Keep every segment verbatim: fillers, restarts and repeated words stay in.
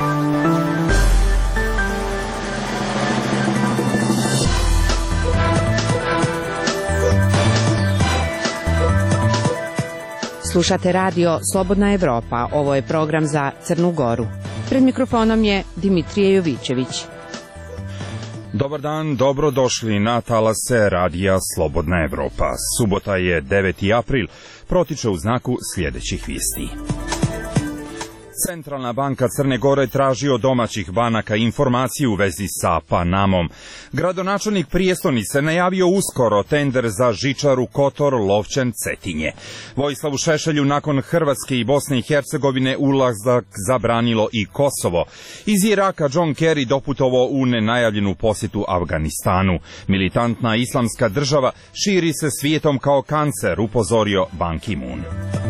Slušate radio Slobodna Evropa. Ovo je program za Crnu Goru. Pred mikrofonom je Dimitrije Jovićević. Dobar dan, dobrodošli na talase radija Slobodna Evropa. Subota je deveti april, protiče u znaku sljedećih vijesti. Centralna banka Crne Gore traži od domaćih banaka informaciju u vezi sa Panamom. Gradonačelnik prijestonice najavio uskoro tender za žičaru Kotor Lovćen Cetinje. Vojislavu Šešelju nakon Hrvatske i Bosne i Hercegovine ulazak zabranilo i Kosovo. Iz Iraka John Kerry doputovao u nenajavljenu posjetu Afganistanu. Militantna islamska država širi se svijetom kao kancer, upozorio Ban Ki-moon.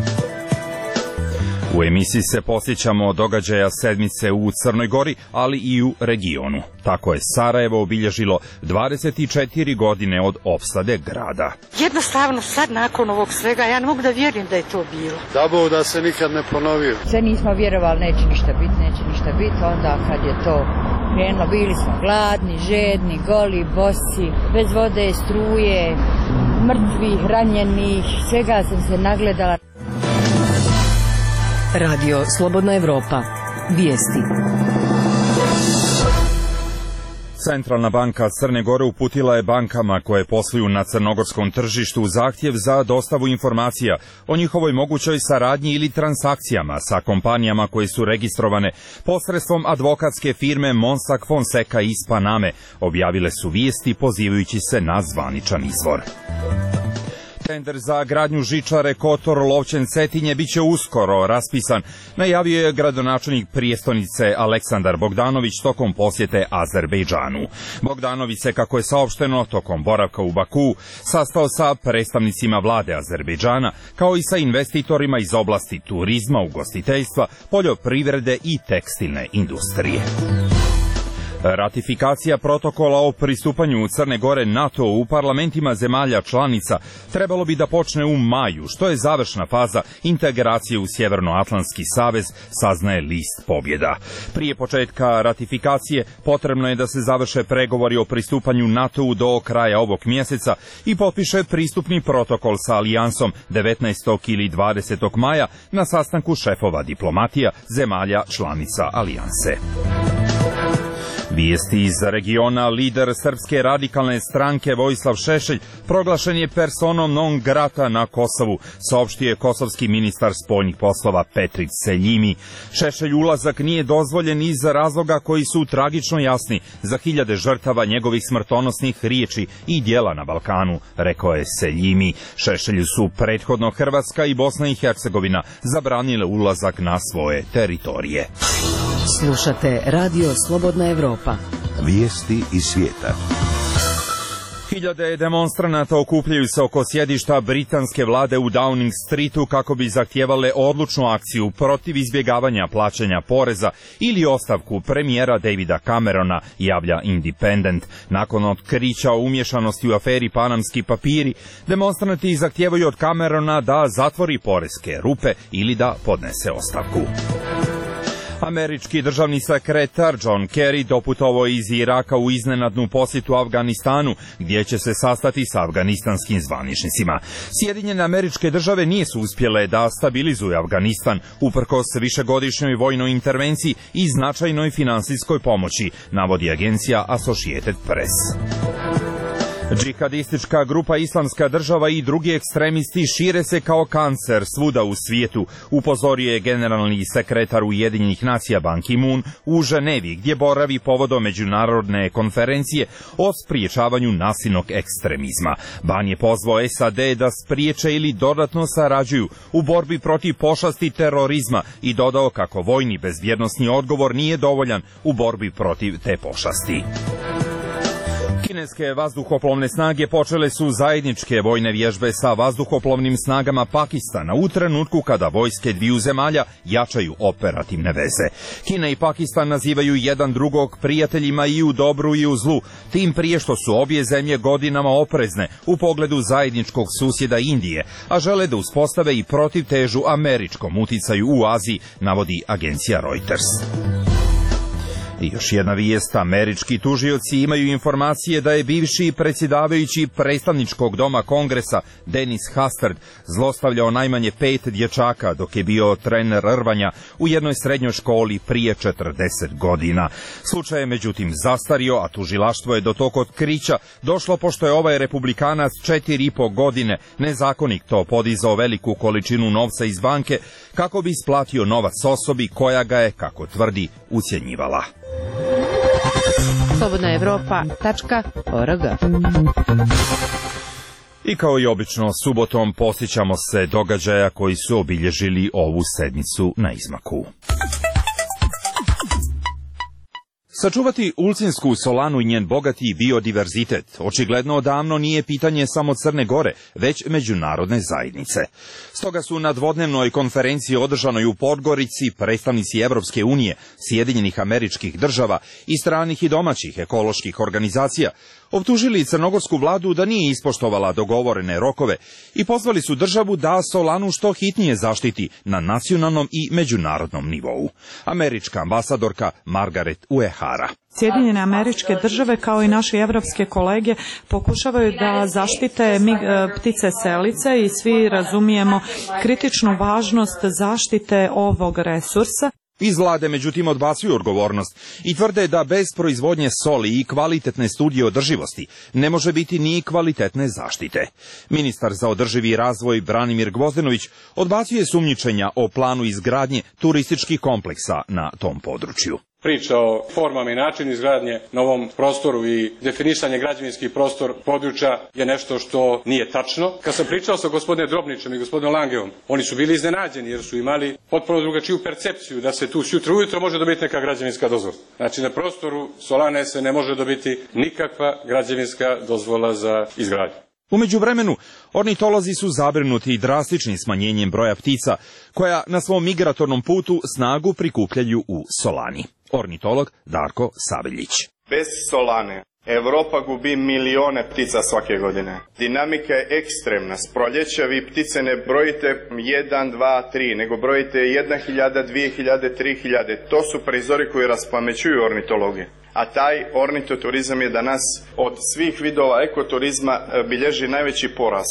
U emisiji se posjećamo događaja sedmice u Crnoj Gori, ali i u regionu. Tako je Sarajevo obilježilo dvadeset četiri godine od opsade grada. Jednostavno sad nakon ovog svega ja ne mogu da vjerujem da je to bilo. Da Bog da se nikad ne ponovio. Sve nismo vjerovali neće ništa biti, neće ništa biti, onda kad je to krenulo bili smo gladni, žedni, goli, bosi, bez vode, struje, mrtvih, ranjenih, svega sam se nagledala. Radio Slobodna Evropa. Vijesti. Centralna banka Crne Gore uputila je bankama koje posluju na crnogorskom tržištu zahtjev za dostavu informacija o njihovoj mogućoj saradnji ili transakcijama sa kompanijama koje su registrovane posredstvom advokatske firme Mossack Fonseca iz Paname, objavile su vijesti pozivajući se na zvaničan izvor. Tender za gradnju žičare Kotor Lovćen Cetinje biće uskoro raspisan, najavio je gradonačelnik prijestonice Aleksandar Bogdanović tokom posjete Azerbejdžanu. Bogdanović se, kako je saopšteno, tokom boravka u Baku sastao sa predstavnicima vlade Azerbejdžana, kao i sa investitorima iz oblasti turizma, ugostiteljstva, poljoprivrede i tekstilne industrije. Ratifikacija protokola o pristupanju Crne Gore NATO u parlamentima zemalja članica trebalo bi da počne u maju, što je završna faza integracije u Sjevernoatlantski savez, saznaje list Pobjeda. Prije početka ratifikacije potrebno je da se završe pregovori o pristupanju NATO-u do kraja ovog mjeseca i potpiše pristupni protokol sa alijansom devetnaestog ili dvadesetog maja na sastanku šefova diplomatija zemalja članica alijanse. Vijesti iz regiona. Lider Srpske radikalne stranke Vojislav Šešelj proglašen je personom non grata na Kosovu, saopštio je kosovski ministar spoljnih poslova Petrić Seljimi. Šešelj ulazak nije dozvoljen iz razloga koji su tragično jasni za hiljade žrtava njegovih smrtonosnih riječi i djela na Balkanu, rekao je Seljimi. Šešelju su prethodno Hrvatska i Bosna i Hercegovina zabranile ulazak na svoje teritorije. Slušate radio Slobodna Evropa. Vijesti iz svijeta. Hiljade demonstranata okupljaju se oko sjedišta britanske vlade u Downing Streetu kako bi zahtijevale odlučnu akciju protiv izbjegavanja plaćanja poreza ili ostavku premijera Davida Camerona, javlja Independent. Nakon otkrića o umješanosti u aferi Panamski papiri, demonstranti zahtijevaju od Camerona da zatvori poreske rupe ili da podnese ostavku. Američki državni sekretar John Kerry doputovao iz Iraka u iznenadnu posjetu Afganistanu, gdje će se sastati sa afganistanskim zvaničnicima. Sjedinjene Američke Države nisu uspjele da stabilizuju Afganistan uprkos višegodišnjoj vojnoj intervenciji i značajnoj finansijskoj pomoći, navodi agencija Associated Press. Džihadistička grupa Islamska država i drugi ekstremisti šire se kao kancer svuda u svijetu, upozorio je generalni sekretar Ujedinjenih nacija Ban Ki-moon u Ženevi, gdje boravi povodom međunarodne konferencije o spriječavanju nasilnog ekstremizma. Ban je pozvao S A D da spriječe ili dodatno sarađuju u borbi protiv pošasti terorizma i dodao kako vojni bezbjednosni odgovor nije dovoljan u borbi protiv te pošasti. Kineske vazduhoplovne snage počele su zajedničke vojne vježbe sa vazduhoplovnim snagama Pakistana u trenutku kada vojske dviju zemalja jačaju operativne veze. Kina i Pakistan nazivaju jedan drugog prijateljima i u dobru i u zlu, tim prije što su obje zemlje godinama oprezne u pogledu zajedničkog susjeda Indije, a žele da uspostave i protivtežu američkom uticaju u Aziji, navodi agencija Reuters. I još jedna vijest, američki tužioci imaju informacije da je bivši predsjedavajući predstavničkog doma Kongresa Dennis Hastert zlostavljao najmanje pet dječaka dok je bio trener rvanja u jednoj srednjoj školi prije četrdeset godina. Slučaj je međutim zastario, a tužilaštvo je do tog otkrića došlo pošto je ovaj republikanac četiri i po godine nezakonito podizao veliku količinu novca iz banke kako bi isplatio novac osobi koja ga je, kako tvrdi, ucjenjivala. slobodna evropa tačka org. I kao i obično, subotom posjećamo se događaja koji su obilježili ovu sedmicu na izmaku. Sačuvati Ulcinjsku solanu i njen bogati biodiverzitet očigledno odavno nije pitanje samo Crne Gore, već međunarodne zajednice. Stoga su na dvodnevnoj konferenciji održanoj u Podgorici predstavnici Evropske unije, Sjedinjenih Američkih Država i stranih i domaćih ekoloških organizacija optužili crnogorsku vladu da nije ispoštovala dogovorene rokove i pozvali su državu da solanu što hitnije zaštiti na nacionalnom i međunarodnom nivou. Američka ambasadorka Margaret Uehara. Sjedinjene Američke Države kao i naše evropske kolege pokušavaju da zaštite ptice selice i svi razumijemo kritičnu važnost zaštite ovog resursa. Iz vlade međutim odbacuju odgovornost i tvrde da bez proizvodnje soli i kvalitetne studije održivosti ne može biti ni kvalitetne zaštite. Ministar za održivi razvoj Branimir Gvozdenović odbacuje sumnjičenja o planu izgradnje turističkih kompleksa na tom području. Priča o formama i načinu izgradnje na ovom prostoru i definisanje građevinskih prostor područja je nešto što nije tačno. Kad sam pričao sa gospodinom Drobničem i gospodinom Langeom, oni su bili iznenađeni jer su imali potpuno drugačiju percepciju da se tu sutra ujutro može dobiti neka građevinska dozvola. Znači na prostoru solane se ne može dobiti nikakva građevinska dozvola za izgradnju. U međuvremenu, ornitolozi su zabrinuti drastičnim smanjenjem broja ptica, koja na svom migratornom putu snagu prikupljaju u solani. Ornitolog Darko Saveljić. Bez solane Evropa gubi milione ptica svake godine. Dinamika je ekstremna. S proljeća vi ptice ne brojite jedan, dva, tri, nego brojite jedna hiljada, dvije hiljade, tri hiljade. To su prizori koji raspamećuju ornitologe. A taj ornitoturizam je danas od svih vidova ekoturizma bilježi najveći porast.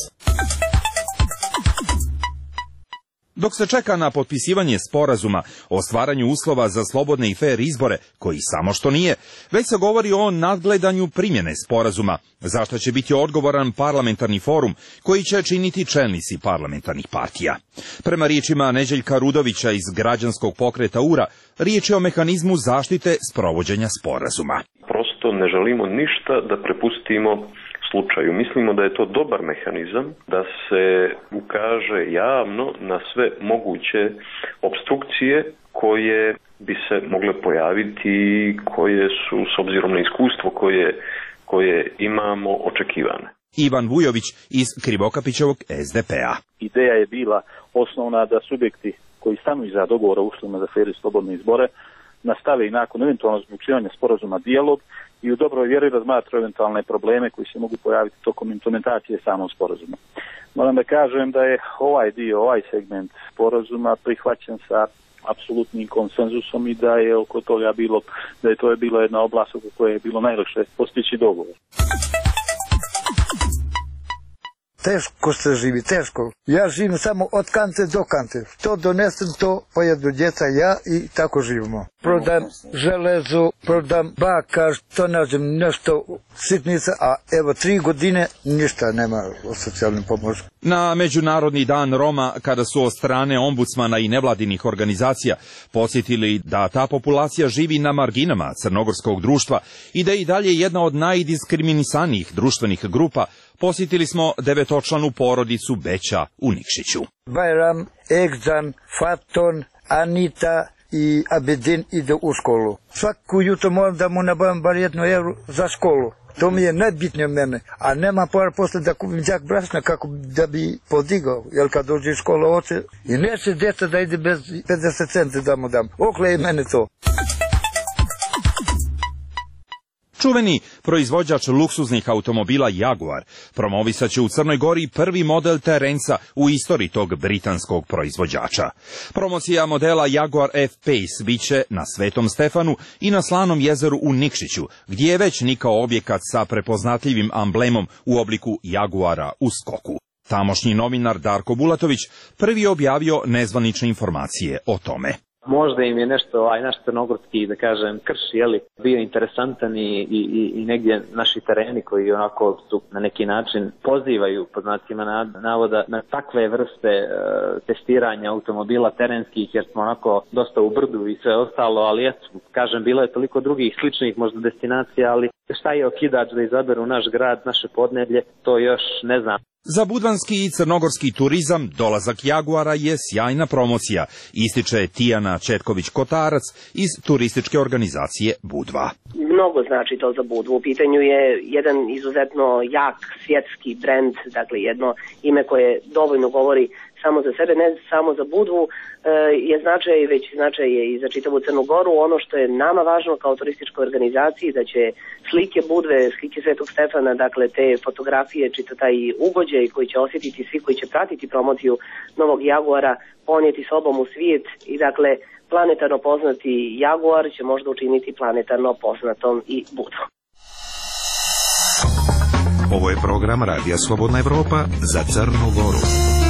Dok se čeka na potpisivanje sporazuma o stvaranju uslova za slobodne i fer izbore, koji samo što nije, već se govori o nadgledanju primjene sporazuma, za što će biti odgovoran parlamentarni forum koji će činiti čelnici parlamentarnih partija. Prema riječima Neđeljka Rudovića iz građanskog pokreta U R A, riječ je o mehanizmu zaštite sprovođenja sporazuma. Prosto ne želimo ništa da prepustimo slučaju. Mislimo da je to dobar mehanizam da se ukaže javno na sve moguće opstrukcije koje bi se mogle pojaviti, koje su s obzirom na iskustvo koje, koje imamo očekivane. Ivan Vujović iz Krivokapićevog S D P A. Ideja je bila osnovna da subjekti koji stanu iza dogovora o uslovima za fer i slobodne izbore nastave i nakon eventualnog zaključivanja sporazuma dijalog i u dobroj vjeri razmatraju eventualne probleme koji se mogu pojaviti tokom implementacije samog sporazuma. Moram da kažem da je ovaj dio, ovaj segment sporazuma prihvaćen sa apsolutnim konsenzusom i da je oko toga bilo, da je to je bila jedna oblast oko koje je bilo najlakše postići dogovor. Teško se živi, teško. Ja živim samo od kante do kante. To donesem, to pojedu djeca, ja i tako živimo. Prodam železo, prodam bakar, to nađem nešto sitnica, a evo tri godine ništa nema o socijalnom pomoći. Na Međunarodni dan Roma, kada su od strane ombudsmana i nevladinih organizacija podsjetili da ta populacija živi na marginama crnogorskog društva i da je i dalje jedna od najdiskriminisanijih društvenih grupa, posjetili smo devetočlanu porodicu Beća u Nikšiću. Bajram, Egzan, Faton, Anita i Abedin ide u školu. Svaku jutro moram da mu nabavim bar jednu euro za školu. To mi je najbitnije mene. A nema para posle da kupim đak brašna kako da bi podigao. Jer kad dođe iz škola oče i neće djeca da ide bez pedeset centi da mu dam. Okle je mene to. Čuveni proizvođač luksuznih automobila Jaguar promovisat će u Crnoj Gori prvi model terenca u istoriji tog britanskog proizvođača. Promocija modela Jaguar F-Pace biće na Svetom Stefanu i na Slanom jezeru u Nikšiću, gdje je već nikao objekat sa prepoznatljivim amblemom u obliku Jaguara u skoku. Tamošnji novinar Darko Bulatović prvi je objavio nezvanične informacije o tome. Možda im je nešto, ovaj naš crnogorski, da kažem, krš, jeli, bio interesantan i, i, i negdje naši tereni koji onako su na neki način pozivaju, pod znacima navoda, na takve vrste e, testiranja automobila terenskih, jer smo onako dosta u brdu i sve ostalo, ali eto, kažem, bilo je toliko drugih sličnih možda destinacija, ali šta je okidač da izaberu naš grad, naše podneblje, to još ne znam. Za budvanski i crnogorski turizam dolazak Jaguara je sjajna promocija, ističe Tijana Četković-Kotarac iz turističke organizacije Budva. Mnogo znači to za Budvu. U pitanju je jedan izuzetno jak svjetski brend, dakle jedno ime koje dovoljno govori samo za sebe, ne samo za Budvu, je značaj, već značaj je i za čitavu Crnu Goru. Ono što je nama važno kao turističkoj organizaciji, da će slike Budve, slike Svetog Stefana, dakle te fotografije, čita taj ugođaj koji će osjetiti svi koji će pratiti promociju novog Jaguara, ponijeti sobom u svijet i dakle planetarno poznati Jaguar će možda učiniti planetarno poznatom i Budvu. Ovo je program Radija Slobodna Evropa za Crnu Goru.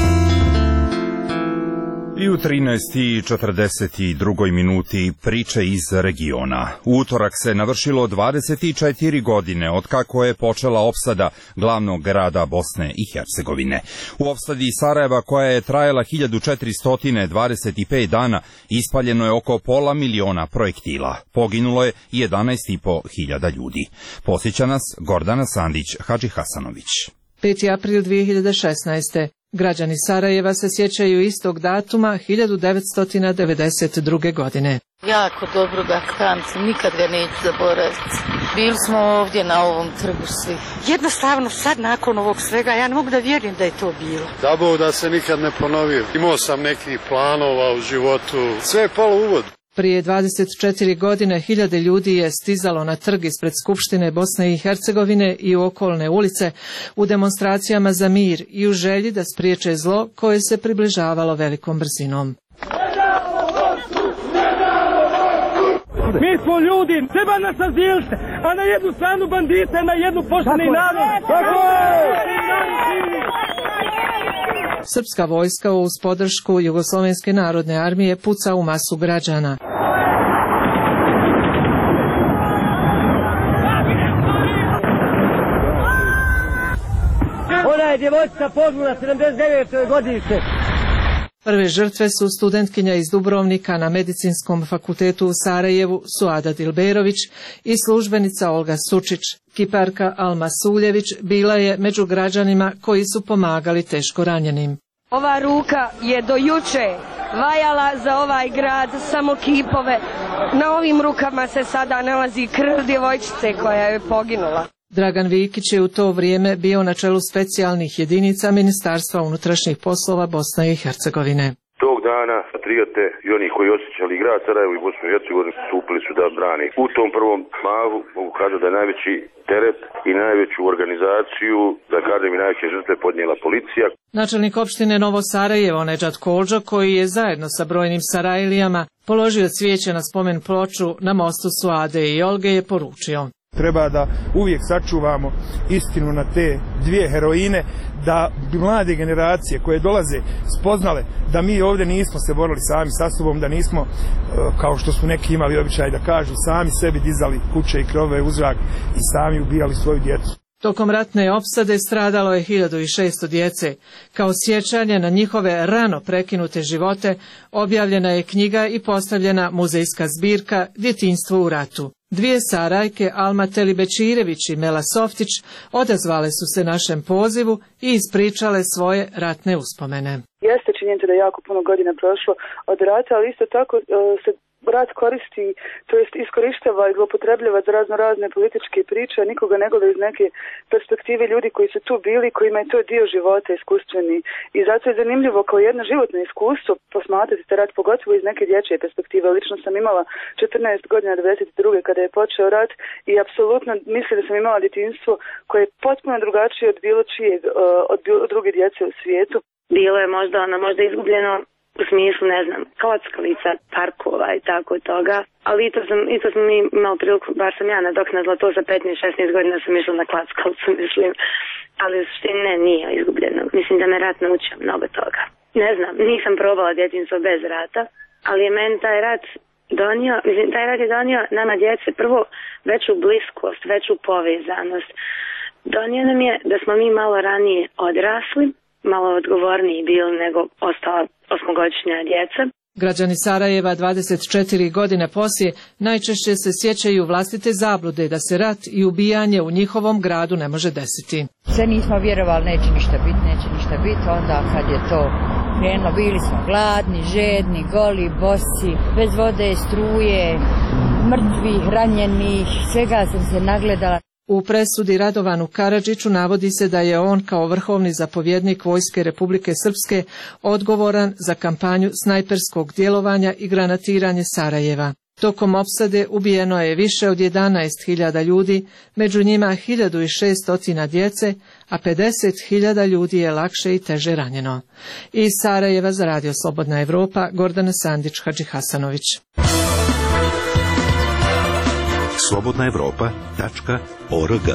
I u trinaest i četrdeset dva minuti priče iz regiona. U utorak se navršilo dvadeset četiri godine od kako je počela opsada glavnog grada Bosne i Hercegovine. U opsadi Sarajeva, koja je trajala hiljadu četiristo dvadeset pet dana, ispaljeno je oko pola miliona projektila. Poginulo je jedanaest i po hiljada ljudi. Posjeća nas Gordana Sandić-Hadžihasanović. peti april dvije hiljade šesnaeste. Građani Sarajeva se sjećaju istog datuma hiljadu devetsto devedeset druge. godine. Jako dobro ga pamtim, nikad ga neću zaboraviti. Bili smo ovdje na ovom trgu svi. Jednostavno sad nakon ovog svega ja ne mogu da vjerujem da je to bilo. Da Bog da se nikad ne ponovio. Imao sam nekih planova u životu. Sve je palo u vodu. Prije dvadeset četiri godine hiljade ljudi je stizalo na trg ispred Skupštine Bosne i Hercegovine i u okolne ulice u demonstracijama za mir i u želji da spriječe zlo koje se približavalo velikom brzinom. Mi smo ljudi, treba nas razdijeliti, a na jednu stranu bandite, na jednu pošteni narod. Srpska vojska uz podršku Jugoslovenske narodne armije puca u masu građana. Ona je djevojčica poginula sedamdeset devete godište. Prve žrtve su studentkinja iz Dubrovnika na Medicinskom fakultetu u Sarajevu Suada Dilberović i službenica Olga Sučić. Kiparka Alma Suljević bila je među građanima koji su pomagali teško ranjenim. Ova ruka je do juče vajala za ovaj grad samo kipove. Na ovim rukama se sada nalazi krv djevojčice koja je poginula. Dragan Vikić je u to vrijeme bio na čelu specijalnih jedinica Ministarstva unutrašnjih poslova Bosne i Hercegovine. Tog dana patriote i oni koji osjećali grad Sarajevo i Bosnu i Hercegovinu stupili su da brani. U tom prvom mahu mogu kazati da je najveći teret i najveću organizaciju, da kažem i najveće žrtve podnijela policija. Načelnik opštine Novo Sarajevo Nedžad Koldžo, koji je zajedno sa brojnim Sarajlijama položio cvijeće na spomen ploču na mostu Suade i Olge, je poručio: treba da uvijek sačuvamo istinu na te dvije heroine, da bi mlade generacije koje dolaze spoznale da mi ovdje nismo se borili sami sa sobom, da nismo, kao što su neki imali običaj da kažu, sami sebi dizali kuće i krovove u zrak i sami ubijali svoju djecu. Tokom ratne opsade stradalo je hiljadu šesto djece. Kao sjećanje na njihove rano prekinute živote objavljena je knjiga i postavljena muzejska zbirka Djetinjstvo u ratu. Dvije Sarajke, Alma Telibečirević i Mela Softić, odazvale su se našem pozivu i ispričale svoje ratne uspomene. Jeste činjenica da je jako puno godina prošlo od rata, ali isto tako se rat koristi, to jest iskorištava i zloupotrebljava za razno razne političke priče, a nikoga ne gleda iz neke perspektive ljudi koji su tu bili, kojima je to dio života iskustveni. I zato je zanimljivo kao jedno životno iskustvo posmatrati taj rat, pogotovo iz neke dječje perspektive. Lično sam imala četrnaest godina devedeset druge kada je počeo rat i apsolutno mislim da sam imala djetinjstvo koje je potpuno drugačije od bilo čijeg, od bilo druge djece u svijetu. Bilo je možda ono, možda izgubljeno u smislu, ne znam, kockalica, parkova i tako toga. Ali i to sam, i to sam imala priliku, bar sam ja nadoknadila to za petnaest šesnaest godina sam išla na klackalicu, mislim. Ali u suštini ne, nije izgubljeno. Mislim da me rat naučio mnogo toga. Ne znam, nisam probala djetinjstvo bez rata, ali je meni taj rat donio, mislim, taj rat je donio nama djece prvo veću bliskost, veću povezanost. Donio nam je da smo mi malo ranije odrasli, malo odgovorniji bili nego ostala osmogodišnja djeca. Građani Sarajeva dvadeset četiri godine poslije najčešće se sjećaju vlastite zablude da se rat i ubijanje u njihovom gradu ne može desiti. Sve nismo vjerovali, neće ništa biti, neće ništa biti, onda kad je to krenulo, bili smo gladni, žedni, goli, bosi, bez vode, struje, mrtvih, ranjenih, svega sam se nagledala. U presudi Radovanu Karadžiću navodi se da je on kao vrhovni zapovjednik Vojske Republike Srpske odgovoran za kampanju snajperskog djelovanja i granatiranje Sarajeva. Tokom opsade ubijeno je više od jedanaest hiljada ljudi, među njima hiljadu šesto djece, a pedeset hiljada ljudi je lakše i teže ranjeno. Iz Sarajeva za Radio Slobodna Evropa, Gordana Sandić Hadžihasanović. slobodna evropa tačka org.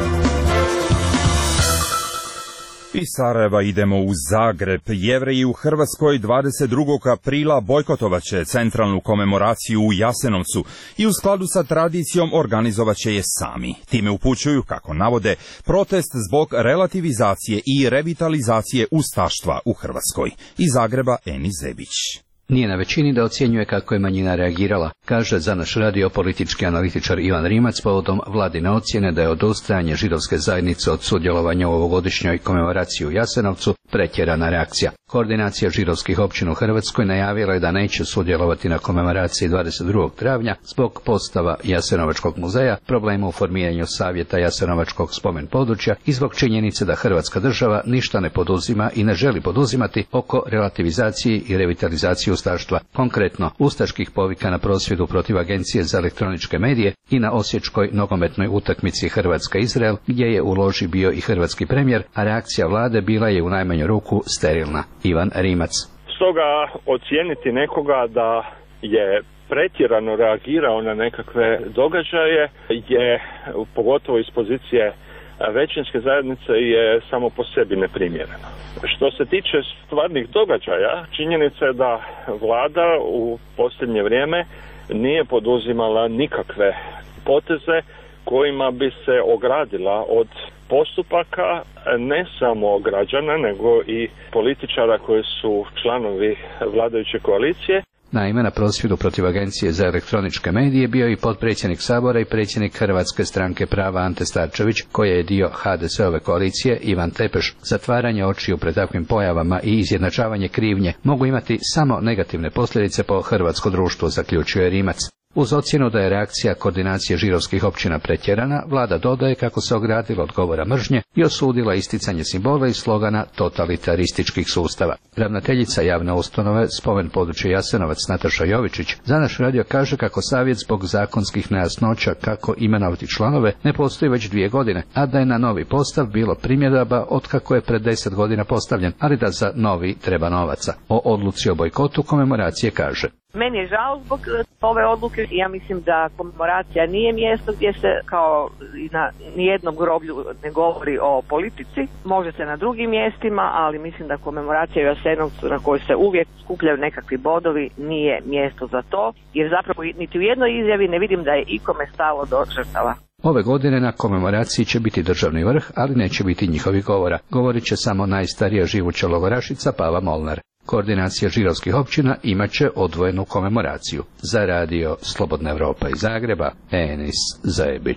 Iz Sarajeva idemo u Zagreb. Jevreji u Hrvatskoj dvadeset drugog aprila bojkotovaće centralnu komemoraciju u Jasenovcu i u skladu sa tradicijom organizovaće je sami. Time upućuju, kako navode, protest zbog relativizacije i revitalizacije ustaštva u Hrvatskoj. Iz Zagreba Eni Zebić. Nije na većini da ocjenjuje kako je manjina reagirala, kaže za naš radio politički analitičar Ivan Rimac povodom vladine ocjene da je odustajanje židovske zajednice od sudjelovanja u ovogodišnjoj komemoraciji u Jasenovcu pretjerana reakcija. Koordinacija židovskih općina u Hrvatskoj najavila je da neće sudjelovati na komemoraciji dvadeset drugog travnja zbog postava Jasenovačkog muzeja, problema u formiranju savjeta Jasenovačkog spomen područja i zbog činjenice da Hrvatska država ništa ne poduzima i ne želi poduzimati oko relativizacije i revitalizacije ustaštva, konkretno ustaških povika na prosvjedu protiv Agencije za elektroničke medije i na osječkoj nogometnoj utakmici Hrvatska-Izrael, gdje je u loži bio i hrvatski premijer, a reakcija vlade bila je u najmanju ruku sterilna. Ivan Rimac. Stoga ocijeniti nekoga da je pretjerano reagirao na nekakve događaje je, pogotovo iz pozicije većinske zajednice, je samo po sebi neprimjereno. Što se tiče stvarnih događaja, činjenica je da vlada u posljednje vrijeme nije poduzimala nikakve poteze kojima bi se ogradila od postupaka ne samo građana, nego i političara koji su članovi vladajuće koalicije. Naime, na prosvjedu protiv Agencije za elektroničke medije bio i potpredsjednik Sabora i predsjednik Hrvatske stranke prava Ante Starčević, koji je dio ha de se ove koalicije, Ivan Tepeš. Zatvaranje očiju pred takvim pojavama i izjednačavanje krivnje mogu imati samo negativne posljedice po hrvatsko društvo, zaključuje Rimac. Uz ocjenu da je reakcija koordinacije židovskih općina pretjerana, vlada dodaje kako se ogradila od govora mržnje i osudila isticanje simbola i slogana totalitarističkih sustava. Ravnateljica javne ustanove Spomen područje Jasenovac Nataša Jovičić za naš radio kaže kako savjet zbog zakonskih nejasnoća kako imenovati članove ne postoji već dvije godine, a da je na novi postav bilo primjedaba otkako je pred deset godina postavljen, ali da za novi treba novaca. O odluci o bojkotu komemoracije kaže: Meni je žao zbog ove odluke. Ja mislim da komemoracija nije mjesto gdje se kao i na nijednom groblju ne govori o politici. Može se na drugim mjestima, ali mislim da komemoracija u Jasenovcu na kojoj se uvijek skupljaju nekakvi bodovi nije mjesto za to, jer zapravo niti u jednoj izjavi ne vidim da je ikome stalo do žrtava. Ove godine na komemoraciji će biti državni vrh, ali neće biti njihovih govora. Govorit će samo najstarija živuća logorašica Pava Molnar. Koordinacija židovskih općina imat će odvojenu komemoraciju. Za radio Slobodna Evropa iz Zagreba, Enis Zajebić.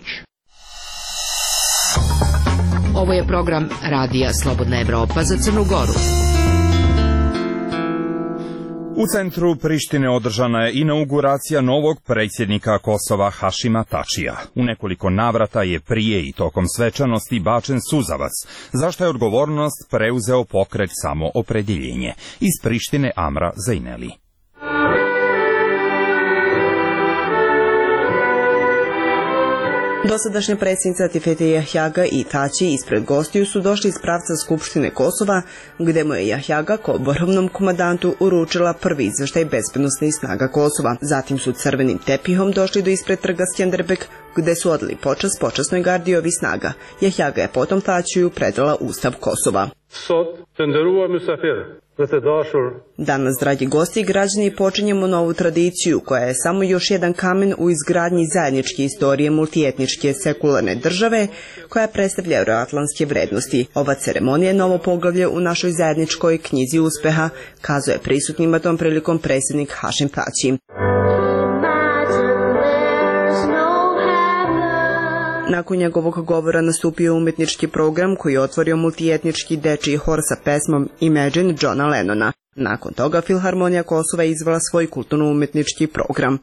Ovo je program Radija Slobodna Evropa za Crnu Goru. U centru Prištine održana je inauguracija novog predsjednika Kosova Hašima Tačija. U nekoliko navrata je prije i tokom svečanosti bačen suzavac, za što je odgovornost preuzeo pokret Samoopredjeljenje. Iz Prištine Amra Zajneli. Dosadašnja predsjednica Tifete Jahjaga i Tači ispred gostiju su došli iz pravca Skupštine Kosova, gde mu je Jahjaga kao vrhovnom komandantu uručila prvi izveštaj bezbednosnih snaga Kosova. Zatim su crvenim tepihom došli do ispred trga Skjenderbeg, gde su odali počast počasnoj gardi ovih snaga. Jahjaga je potom Tačiju predala Ustav Kosova. Danas, dragi gosti i građani, počinjemo novu tradiciju koja je samo još jedan kamen u izgradnji zajedničke istorije multietničke sekularne države koja predstavlja euroatlantske vrednosti. Ova ceremonija je novo poglavlje u našoj zajedničkoj knjizi uspeha, kazao je prisutnima tom prilikom predsjednik Hašim Tači. Nakon njegovog govora nastupio je umjetnički program koji je otvorio multietnički dečiji hor sa pesmom Imagine Johna Lennona. Nakon toga Filharmonija Kosova je izvela svoj kulturno-umjetnički program.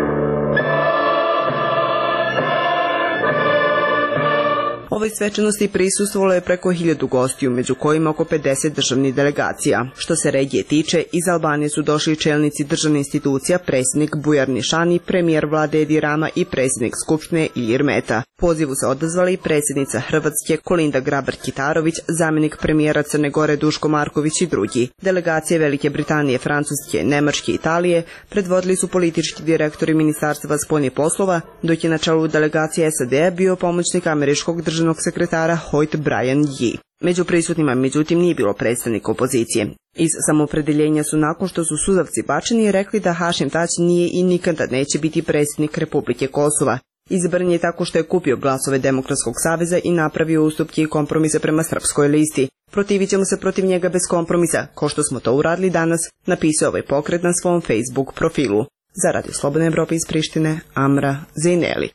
Ovoj svečanosti prisustvovalo je preko hiljadu gostiju, među kojima oko pedeset državnih delegacija. Što se regije tiče, iz Albanije su došli čelnici državnih institucija, predsjednik Bujar Nišani, premijer vlade Edi Rama i predsjednik Skupštine Ilir Meta. Pozivu se odazvali predsjednica Hrvatske Kolinda Grabar-Kitarović, zamjenik premijera Crne Gore Duško Marković i drugi. Delegacije Velike Britanije, Francuske, Nemačke i Italije predvodili su politički direktori Ministarstva spoljnih poslova, dok je na čelu delegacije S A D-a bio pomoćnik američkog državnog sekretara Hoyt Brian Yee. Među prisutnima, međutim, nije bilo predstavnika opozicije. Iz Samoopredjeljenja su, nakon što su suzavci bačeni, rekli da Hašim Tači nije i nikada neće biti predsjednik Republike Kosova. Izabran je tako što je kupio glasove Demokratskog saveza i napravio ustupke i kompromise prema srpskoj listi. Protivit ćemo se protiv njega bez kompromisa, ko što smo to uradili danas, napisao ovaj pokret na svom Facebook profilu. Za Radio Slobodne Evrope iz Prištine, Amra Zajneli.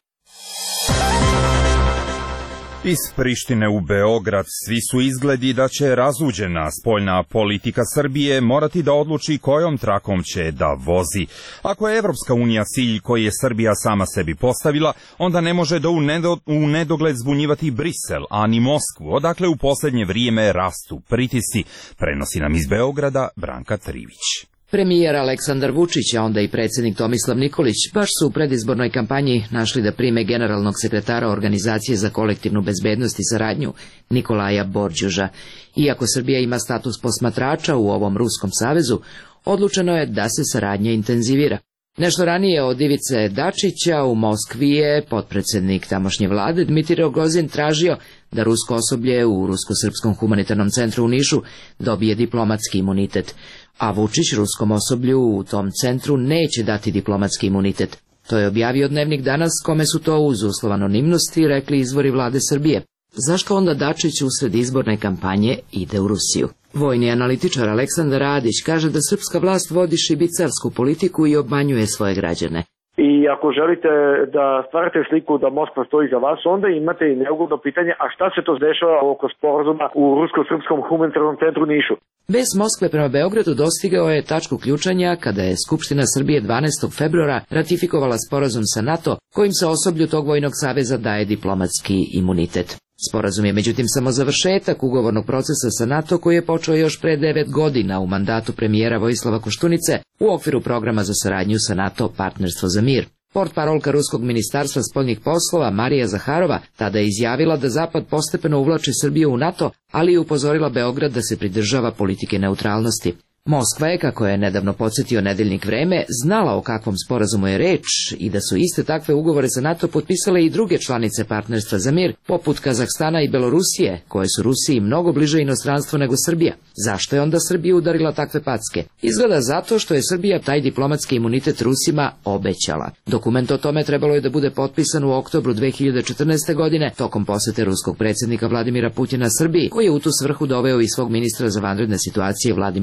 Iz Prištine u Beograd svi su izgledi da će razuđena spoljna politika Srbije morati da odluči kojom trakom će da vozi. Ako je Evropska unija cilj koji je Srbija sama sebi postavila, onda ne može da u, nedo, u nedogled zbunjivati Brisel, a ni Moskvu, odakle u posljednje vrijeme rastu pritisci, prenosi nam iz Beograda Branka Trivić. Premijer Aleksandar Vučić, a onda i predsjednik Tomislav Nikolić, baš su u predizbornoj kampanji našli da prime generalnog sekretara Organizacije za kolektivnu bezbednost i saradnju Nikolaja Borđuža. Iako Srbija ima status posmatrača u ovom Ruskom savezu, odlučeno je da se saradnja intenzivira. Nešto ranije od Ivice Dačića u Moskvi je potpredsjednik tamošnje vlade Dmitrij Rogozin tražio da rusko osoblje u Rusko-srpskom humanitarnom centru u Nišu dobije diplomatski imunitet, a Vučić ruskom osoblju u tom centru neće dati diplomatski imunitet. To je objavio Dnevnik danas, kome su to uz uslov anonimnosti rekli izvori vlade Srbije. Zašto onda Dačić usred izborne kampanje ide u Rusiju? Vojni analitičar Aleksandar Radić kaže da srpska vlast vodi šibicarsku politiku i obmanjuje svoje građane. I ako želite da stvarate sliku da Moskva stoji za vas, onda imate i neugodno pitanje, a šta se to dešava oko sporazuma u Rusko-srpskom humanitarnom centru Nišu? Bez Moskve prema Beogradu dostigao je tačku ključanja kada je Skupština Srbije dvanaestog februara ratifikovala sporazum sa NATO, kojim se osoblju tog vojnog saveza daje diplomatski imunitet. Sporazum je međutim samo završetak ugovornog procesa sa NATO koji je počeo još pre devet godina u mandatu premijera Vojislava Koštunice u okviru programa za saradnju sa NATO Partnerstvo za mir. Portparolka Ruskog ministarstva spoljnih poslova Marija Zaharova tada je izjavila da Zapad postepeno uvlači Srbiju u NATO, ali je upozorila Beograd da se pridržava politike neutralnosti. Moskva je, kako je nedavno podsjetio nedeljnik Vreme, znala o kakvom sporazumu je reč i da su iste takve ugovore za NATO potpisale i druge članice Partnerstva za mir, poput Kazahstana i Belorusije, koje su Rusiji mnogo bliže inostranstvo nego Srbija. Zašto je onda Srbija udarila takve packe? Izgleda zato što je Srbija taj diplomatski imunitet Rusima obećala. Dokument o tome trebalo je da bude potpisan u oktobru dve hiljade četrnaeste. godine tokom posete ruskog predsjednika Vladimira Putina Srbiji, koji je u tu svrhu doveo i svog ministra za vanredne situacije Vladimira Pučkova.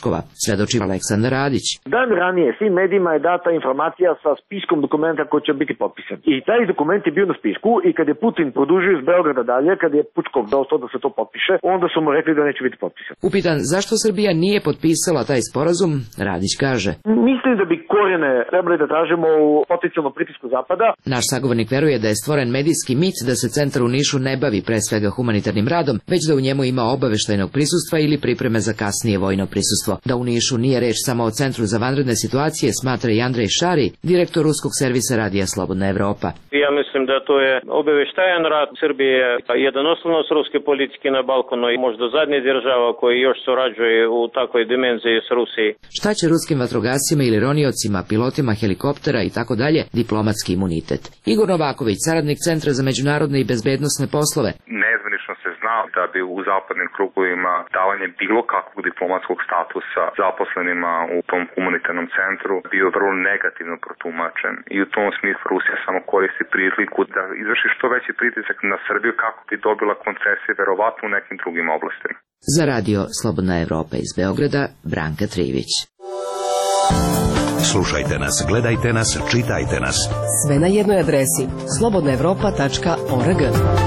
troškova, svedoči Aleksandar Radić. Dan ranije svim medijima je data informacija sa spiskom dokumenta koji će biti potpisan. I taj dokument je bio na spisku i kad je Putin produžio iz Beograda dalje, kad je Pučkov dao to da se to potpiše, onda su mu rekli da neće biti potpisan. Upitan zašto Srbija nije potpisala taj sporazum, Radić kaže: Mislim da bi korijene trebali da tražimo u potencijalnom pritisku Zapada. Naš sagovornik veruje da je stvoren medijski mit da se centar u Nišu ne bavi pre svega humanitarnim radom, već da u njemu ima obaveštajnog prisustva ili pripreme za kasnije vojno prisustvo. Da u Nišu nije reč samo o Centru za vanredne situacije, smatra i Andrej Šari, direktor ruskog servisa Radija Slobodna Evropa. Ja mislim da to je obaveštajan rad. Srbije je jedan osnovnost ruske politike na Balkanu i možda zadnja država koji još surađuje u takvoj dimenziji s Rusiji. Šta će ruskim vatrogascima ili roniocima, pilotima helikoptera i tako dalje diplomatski imunitet? Igor Novaković, saradnik Centra za međunarodne i bezbednosne poslove. Nezvanično se zna da bi u zapadnim krugovima davanje bilo kakvog diplomatskog statusa zaposlenima u tom humanitarnom centru bio vrlo negativno protumačen. I u tom smislu Rusija samo koristi priliku da izvrši što veći pritisak na Srbiju kako bi dobila koncesije verovatno u nekim drugim oblastima. Za Radio Slobodna Evropa iz Beograda, Branka Trivić. Slušajte nas, gledajte nas, čitajte nas. Sve na jednoj adresi slobodna evropa tačka org.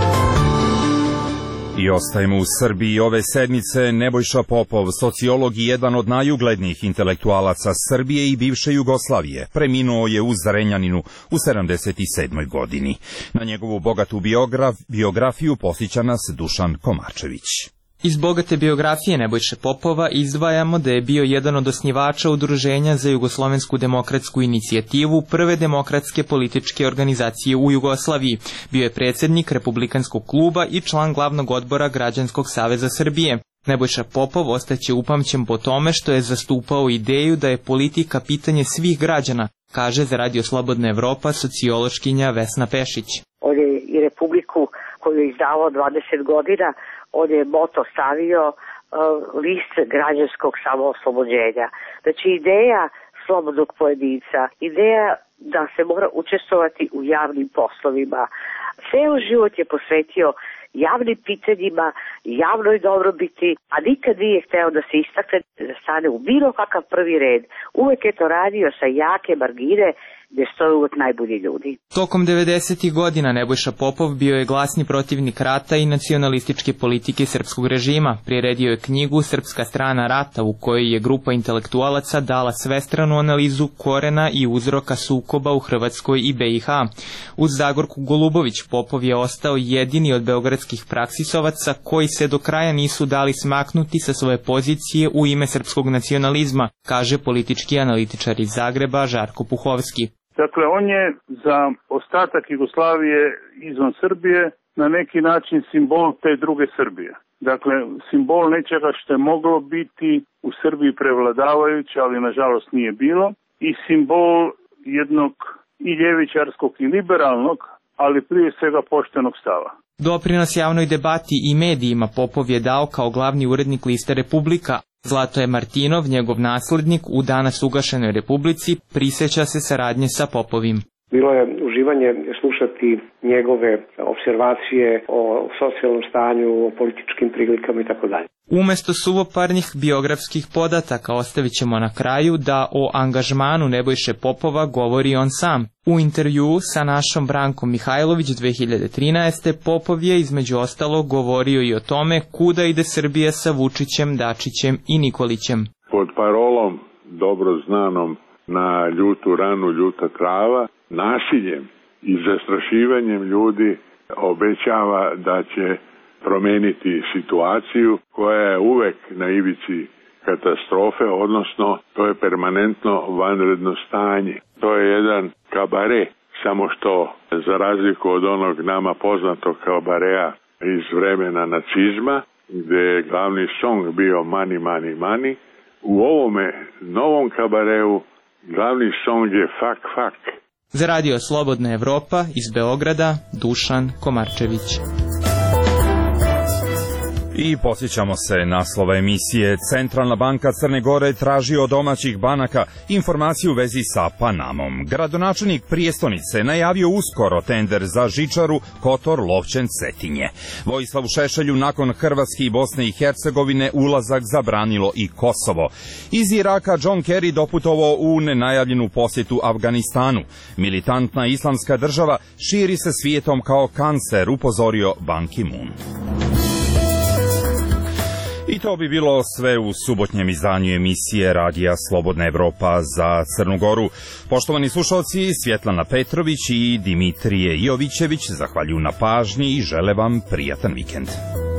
I ostajemo u Srbiji ove sedmice. Nebojša Popov, sociolog i jedan od najuglednijih intelektualaca Srbije i bivše Jugoslavije, preminuo je u Zrenjaninu u sedamdeset sedmoj godini. Na njegovu bogatu biograf, biografiju posjeća nas Dušan Komarčević. Iz bogate biografije Nebojše Popova izdvajamo da je bio jedan od osnivača Udruženja za jugoslovensku demokratsku inicijativu, prve demokratske političke organizacije u Jugoslaviji. Bio je predsjednik Republikanskog kluba i član glavnog odbora Građanskog saveza Srbije. Nebojša Popov ostaće upamćen po tome što je zastupao ideju da je politika pitanje svih građana, kaže za Radio Slobodna Evropa sociološkinja Vesna Pešić. On je i Republiku koju je izdavao dvadeset godina, on je moto stavio uh, list građanskog samooslobođenja. Znači ideja slobodnog pojedinca, ideja da se mora učestvovati u javnim poslovima. Ceo život je posvetio javnim pitanjima, javnoj dobrobiti, a nikad nije hteo da se istakne, da stane u bilo kakav prvi red. Uvek je to radio sa jake margine, gdje stoje uvek najbolji ljudi. Tokom devedesetih godina Nebojša Popov bio je glasni protivnik rata i nacionalističke politike srpskog režima. Priredio je knjigu Srpska strana rata, u kojoj je grupa intelektualaca dala svestranu analizu korena i uzroka sukoba u Hrvatskoj i be i ha. Uz Zagorku Golubović, Popov je ostao jedini od beogradskih praksisovaca koji se do kraja nisu dali smaknuti sa svoje pozicije u ime srpskog nacionalizma, kaže politički analitičar iz Zagreba Žarko Puhovski. Dakle, on je za ostatak Jugoslavije izvan Srbije na neki način simbol te druge Srbije. Dakle, simbol nečega što je moglo biti u Srbiji prevladavajuće, ali nažalost nije bilo, i simbol jednog i ljevičarskog i liberalnog, ali prije svega poštenog stava. Doprinos javnoj debati i medijima Popov je dao kao glavni urednik liste Republika. Zlatoje Martinov, njegov naslednik, u danas ugašenoj Republici, prisjeća se saradnje sa Popovim. Bilo je uživanje slušati njegove observacije o socijalnom stanju, o političkim prilikama i tako dalje. Umesto suvoparnih biografskih podataka ostavit ćemo na kraju da o angažmanu Nebojše Popova govori on sam. U intervjuu sa našom Brankom Mihajlović dve hiljade trinaeste. Popov je između ostalog govorio i o tome kuda ide Srbija sa Vučićem, Dačićem i Nikolićem. Pod parolom dobro znanom na ljutu ranu, ljuta trava, nasiljem i zastrašivanjem ljudi obećava da će promeniti situaciju koja je uvek na ivici katastrofe, odnosno to je permanentno vanredno stanje. To je jedan kabare, samo što za razliku od onog nama poznatog kabarea iz vremena nacizma, gde je glavni song bio Money, Money, Money, u ovome novom kabareu glavni song je Fuck, Fuck. Za Radio Slobodna Evropa iz Beograda, Dušan Komarčević. I posjećamo se naslova emisije. Centralna banka Crne Gore traži od domaćih banaka informaciju u vezi sa Panamom. Gradonačelnik prijestonice najavio uskoro tender za žičaru Kotor-Lovćen-Cetinje. Vojislavu Šešelju nakon Hrvatske i Bosne i Hercegovine ulazak zabranilo i Kosovo. Iz Iraka John Kerry doputovao u nenajavljenu posjetu Afganistanu. Militantna islamska država širi se svijetom kao kancer, upozorio Ban Ki-moon. I to bi bilo sve u subotnjem izdanju emisije Radija Slobodna Evropa za Crnu Goru. Poštovani slušalci, Svjetlana Petrović i Dimitrije Jovićević zahvaljuju na pažnji i žele vam prijatan vikend.